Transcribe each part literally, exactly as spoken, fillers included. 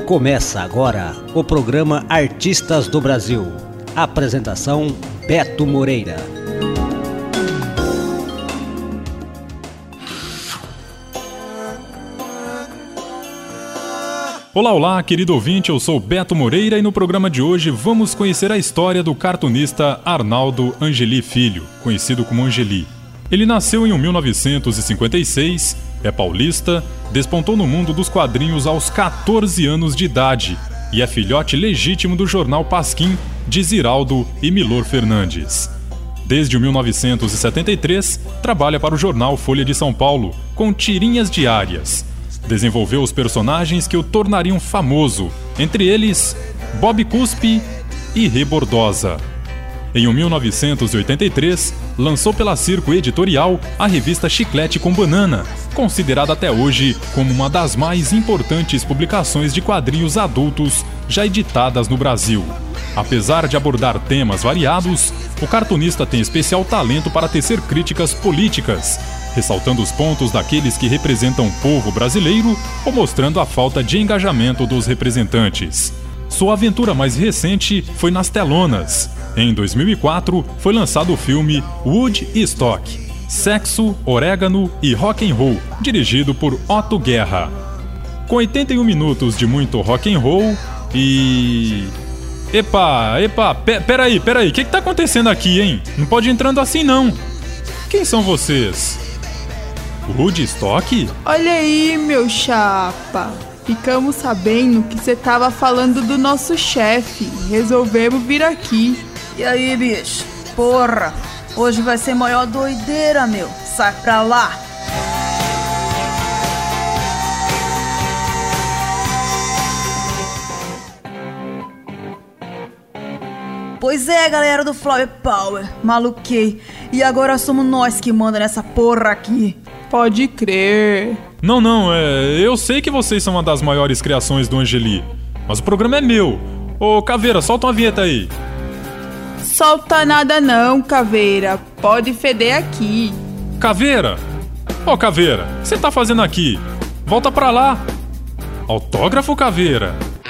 Começa agora o programa Artistas do Brasil. Apresentação Beto Moreira. Olá, olá, querido ouvinte, eu sou Beto Moreira e no programa de hoje vamos conhecer a história do cartunista Arnaldo Angeli Filho, conhecido como Angeli. Ele nasceu em mil novecentos e cinquenta e seis, é paulista, despontou no mundo dos quadrinhos aos catorze anos de idade e é filhote legítimo do jornal Pasquim de Ziraldo e Milor Fernandes. Desde mil novecentos e setenta e três, trabalha para o jornal Folha de São Paulo, com tirinhas diárias. Desenvolveu os personagens que o tornariam famoso, entre eles Bob Cuspe e Rebordosa. Em mil novecentos e oitenta e três, lançou pela Circo Editorial a revista Chiclete com Banana, considerada até hoje como uma das mais importantes publicações de quadrinhos adultos já editadas no Brasil. Apesar de abordar temas variados, o cartunista tem especial talento para tecer críticas políticas, ressaltando os pontos daqueles que representam o povo brasileiro ou mostrando a falta de engajamento dos representantes. Sua aventura mais recente foi nas telonas. Em dois mil e quatro, foi lançado o filme Woodstock, Sexo, Orégano e Rock and Roll, dirigido por Otto Guerra. Com oitenta e um minutos de muito rock and roll e... Epa, epa, pe- peraí, peraí, o que que tá acontecendo aqui, hein? Não pode ir entrando assim, não. Quem são vocês? Woodstock? Olha aí, meu chapa. Ficamos sabendo que você tava falando do nosso chefe. Resolvemos vir aqui. E aí, bicho? Porra, hoje vai ser maior doideira, meu. Sai pra lá. Pois é, galera do Flower Power. Maluquei. E agora somos nós que manda nessa porra aqui. Pode crer. Não, não, é... eu sei que vocês são uma das maiores criações do Angeli, mas o programa é meu. Ô, Caveira, solta uma vinheta aí. Solta nada não, Caveira. Pode feder aqui. Caveira? Ô, Caveira, o que você tá fazendo aqui? Volta pra lá. Autógrafo, Caveira?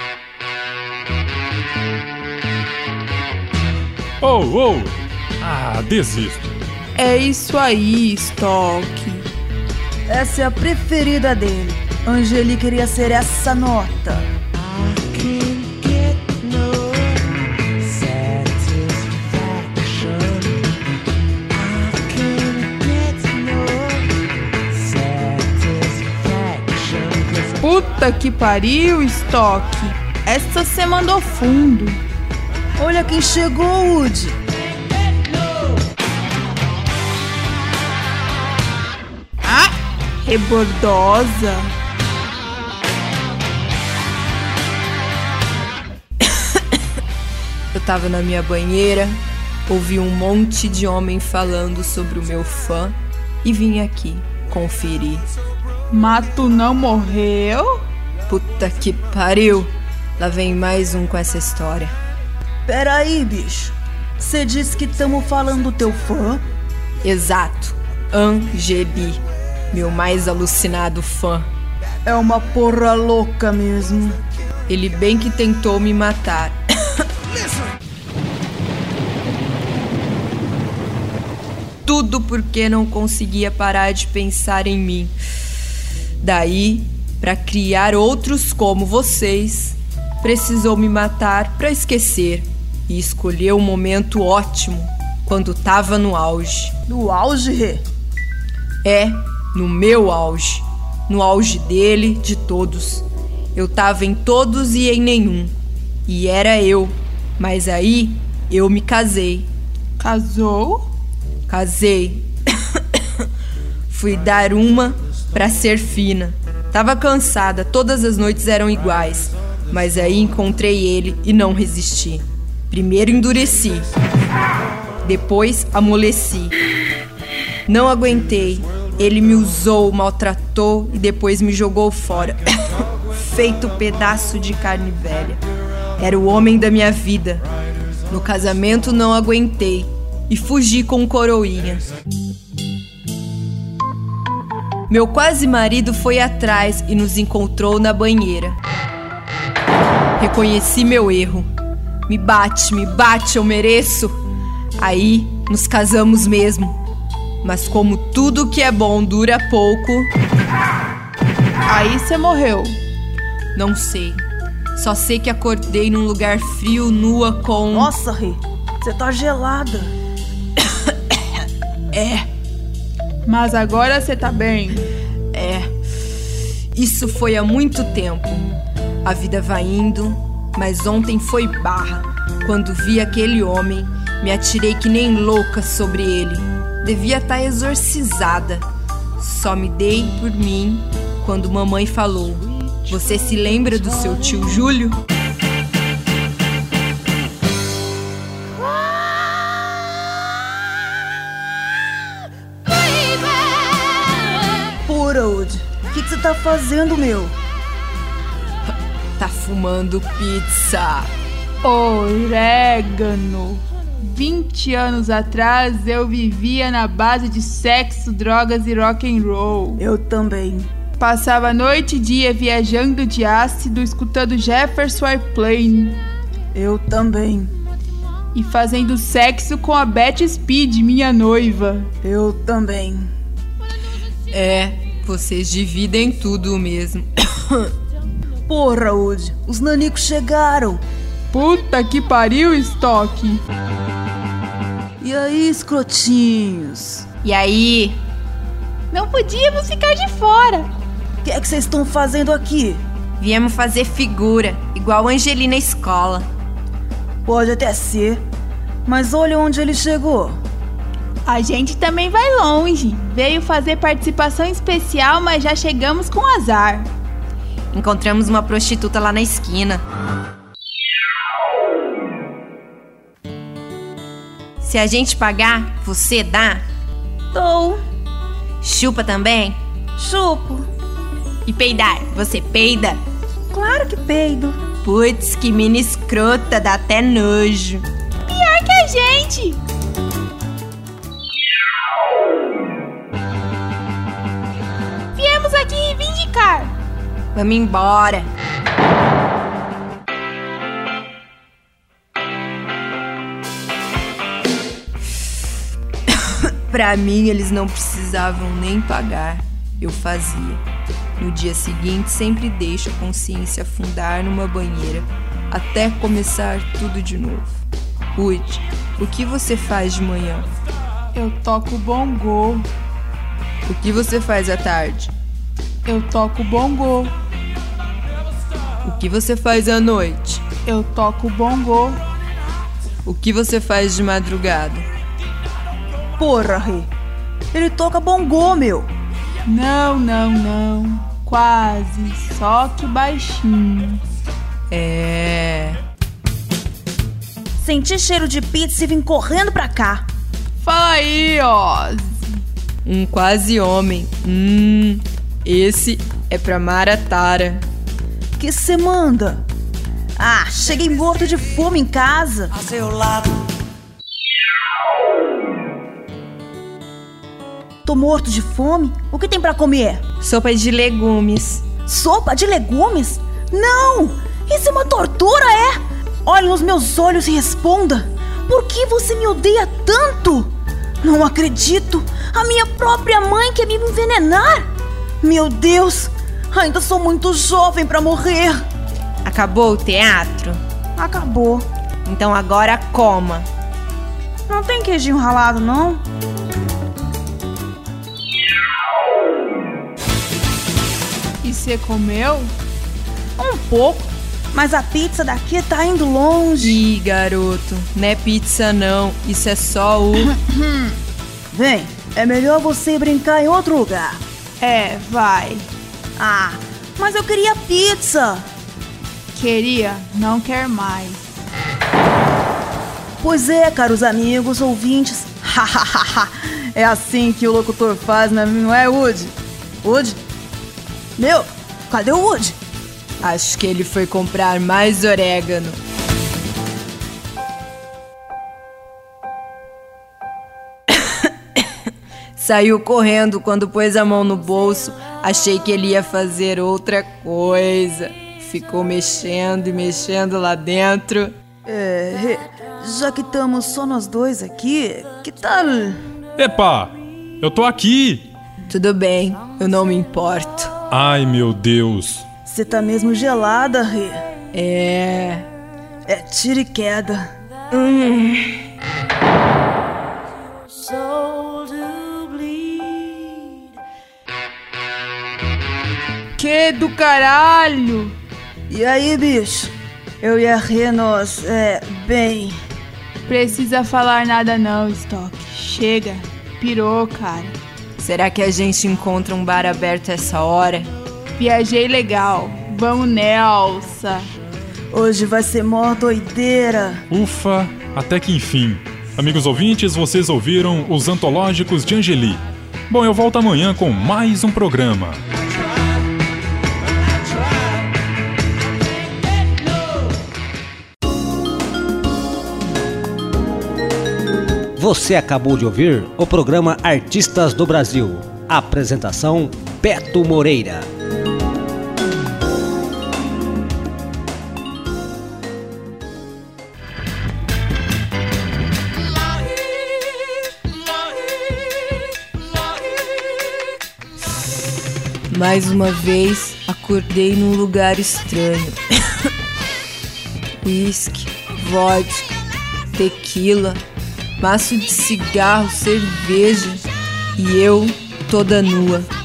Ô, oh, ô! Oh. Ah, desisto. É isso aí, Stock. Essa é a preferida dele. Angeli queria ser essa nota. Puta que pariu, Stock. Essa cê mandou fundo. Olha quem chegou, Woody. Ah, Rebordosa. Eu tava na minha banheira, ouvi um monte de homem falando sobre o meu fã e vim aqui conferir. Mas tu não morreu? Puta que pariu. Lá vem mais um com essa história. Peraí, bicho. Você disse que tamo falando do teu fã? Exato. Angeli, meu mais alucinado fã. É uma porra louca mesmo. Ele bem que tentou me matar. Tudo porque não conseguia parar de pensar em mim. Daí, pra criar outros como vocês, precisou me matar pra esquecer. E escolheu um momento ótimo, quando tava no auge. No auge, Rê? É, no meu auge. No auge dele, de todos. Eu tava em todos e em nenhum. E era eu. Mas aí, eu me casei. Casou? Casei. Fui dar uma pra ser fina. Tava cansada, todas as noites eram iguais. Mas aí encontrei ele e não resisti. Primeiro endureci. Depois amoleci. Não aguentei. Ele me usou, maltratou e depois me jogou fora. Feito pedaço de carne velha. Era o homem da minha vida. No casamento não aguentei e fugi com um coroinha. Meu quase marido foi atrás e nos encontrou na banheira. Reconheci meu erro. Me bate, me bate, eu mereço. Aí nos casamos mesmo. Mas como tudo que é bom dura pouco... Aí você morreu. Não sei. Só sei que acordei num lugar frio, nua com... Nossa, Rê, você tá gelada. É, Mas agora você tá bem. é. Isso foi há muito tempo. A vida vai indo, mas ontem foi barra. Quando vi aquele homem, me atirei que nem louca sobre ele. Devia estar exorcizada. Só me dei por mim quando mamãe falou: você se lembra do seu tio Júlio? Pura, Woody. O que, que você tá fazendo, meu? Tá fumando pizza. Orégano. vinte anos atrás eu vivia na base de sexo, drogas e rock and roll. Eu também. Passava noite e dia viajando de ácido, escutando Jefferson Airplane Eu também. e fazendo sexo com a Beth Speed, minha noiva. Eu também. É, vocês dividem tudo mesmo. Porra, Woody. Os nanicos chegaram. Puta que pariu, estoque. E aí, escrotinhos? E aí? Não podíamos ficar de fora. O que é que vocês estão fazendo aqui? Viemos fazer figura, igual a Angeli na escola. Pode até ser, mas olha onde ele chegou. A gente também vai longe. Veio fazer participação especial, mas já chegamos com azar. Encontramos uma prostituta lá na esquina. Se a gente pagar, você dá? Tô. Chupa também? Chupo. E peidar, você peida? Claro que peido. Putz, que mina escrota, dá até nojo. Pior que a gente. Viemos aqui reivindicar. Vamos embora. Pra mim, eles não precisavam nem pagar. Eu fazia. No dia seguinte, sempre deixo a consciência afundar numa banheira, até começar tudo de novo. Woody, o que você faz de manhã? Eu toco bongô. O que você faz à tarde? Eu toco bongô. O que você faz à noite? Eu toco bongô. O que você faz de madrugada? Porra, Rê. Ele toca bongô, meu. Não, não, não. Quase. Só que baixinho. É... Senti cheiro de pizza e vim correndo pra cá. Fala aí, ó. Um quase homem. Hum... Esse é pra Maratara. Que cê manda? Ah, cheguei morto de fome em casa. A seu lado. Tô morto de fome? O que tem pra comer? Sopa de legumes. Sopa de legumes? Não! Isso é uma tortura, é? Olhe nos meus olhos e responda. Por que você me odeia tanto? Não acredito! A minha própria mãe quer me envenenar! Meu Deus! Ainda sou muito jovem pra morrer! Acabou o teatro? Acabou. Então agora coma. Não tem queijinho ralado, não? E você comeu? Um pouco. Mas a pizza daqui tá indo longe. Ih, garoto, não é pizza não. Isso é só o... Vem, é melhor você brincar em outro lugar. É, vai. Ah, mas eu queria pizza. Queria, não quer mais. Pois é, caros amigos, ouvintes. É assim que o locutor faz, não é, Woody? Woody? Meu, cadê o Woody? Acho que ele foi comprar mais orégano. Saiu correndo quando pôs a mão no bolso. Achei que ele ia fazer outra coisa. ficou mexendo e mexendo lá dentro. É, já que estamos só nós dois aqui, que tal? Epa, eu tô aqui. Tudo bem, eu não me importo. Ai, meu Deus. Você tá mesmo gelada, Rê. É... É tiro e queda. Hum. Que do caralho! E aí, bicho? Eu e a Rê, nós, é, bem... Precisa falar nada não, Stock. Chega. Pirou, cara. Será que a gente encontra um bar aberto essa hora? Viajei legal. Vamos nessa. Hoje vai ser mó doideira. Ufa, até que enfim. Amigos ouvintes, vocês ouviram os Antológicos de Angeli. Bom, eu volto amanhã com mais um programa. Você acabou de ouvir o programa Artistas do Brasil. Apresentação: Beto Moreira. Mais uma vez, acordei num lugar estranho. Whisky, vodka, tequila, maço de cigarro, cerveja e eu toda nua.